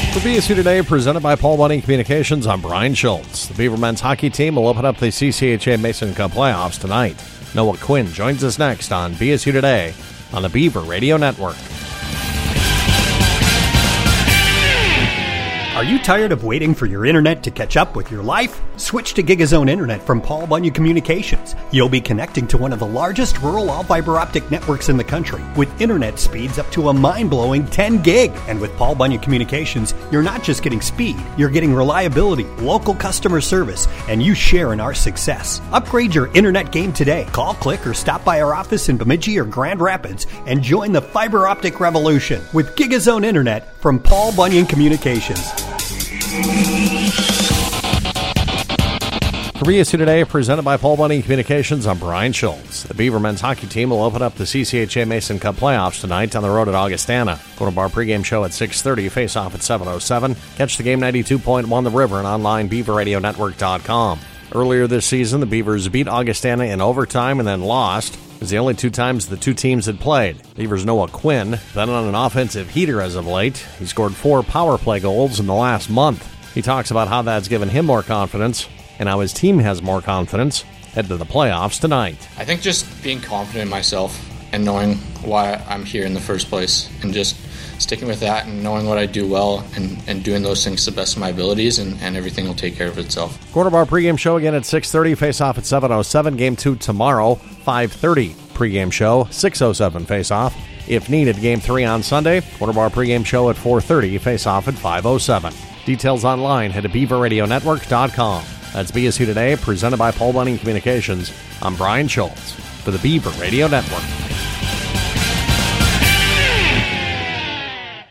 For BSU Today, presented by Paul Bunyan Communications, I'm Brian Schultz. The Beaver men's hockey team will open up the CCHA Mason Cup playoffs tonight. Noah Quinn joins us next on BSU Today on the Beaver Radio Network. Are you tired of waiting for your internet to catch up with your life? Switch to GigaZone Internet from Paul Bunyan Communications. You'll be connecting to one of the largest rural all-fiber optic networks in the country with internet speeds up to a mind-blowing 10 gig. And with Paul Bunyan Communications, you're not just getting speed, you're getting reliability, local customer service, and you share in our success. Upgrade your internet game today. Call, click, or stop by our office in Bemidji or Grand Rapids and join the fiber optic revolution with GigaZone Internet from Paul Bunyan Communications. For BSU Today, presented by Paul Bunyan Communications, I'm Brian Schultz. The Beaver men's hockey team will open up the CCHA Mason Cup playoffs tonight on the road at Augustana. Go to our pregame show at 6:30, face-off at 7:07. Catch the game 92.1 The River and online BeaverRadioNetwork.com. Earlier this season, the Beavers beat Augustana in overtime and then lost. It was the only two times the two teams had played. Beavers' Noah Quinn been on an offensive heater as of late. He scored 4 power play goals in the last month. He talks about how that's given him more confidence and how his team has more confidence head to the playoffs tonight. I think just being confident in myself and knowing why I'm here in the first place and just sticking with that and knowing what I do well and doing those things to the best of my abilities and everything will take care of itself. Quarter bar pregame show again at 6:30, face-off at 7:07. Game 2 tomorrow, 5:30 pregame show, 6:07 face-off. If needed, Game 3 on Sunday. Quarter bar pregame show at 4:30, face-off at 5:07. Details online, head to BeaverRadioNetwork.com. That's BSU Today, presented by Paul Bunyan Communications. I'm Brian Schultz for the Beaver Radio Network.